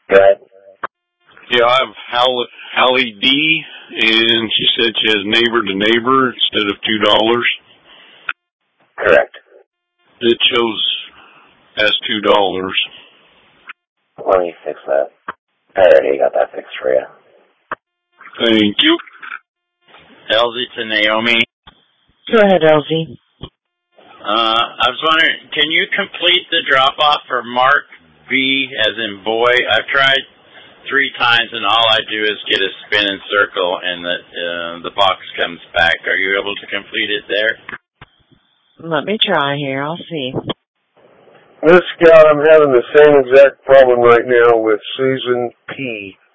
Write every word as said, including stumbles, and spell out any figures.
Go ahead. Yeah, I have Hallie, Hallie D, and she said she has neighbor to neighbor instead of two dollars. Correct. It shows as two dollars. Let me fix that. I already got that fixed for you. Thank you. Elsie to Naomi. Go ahead, Elsie. Uh, I was wondering, can you complete the drop-off for Mark B, as in boy? I've tried three times, and all I do is get a spin and circle, and the uh, the box comes back. Are you able to complete it there? Let me try here. I'll see. Miss Scout, I'm having the same exact problem right now with Susan P.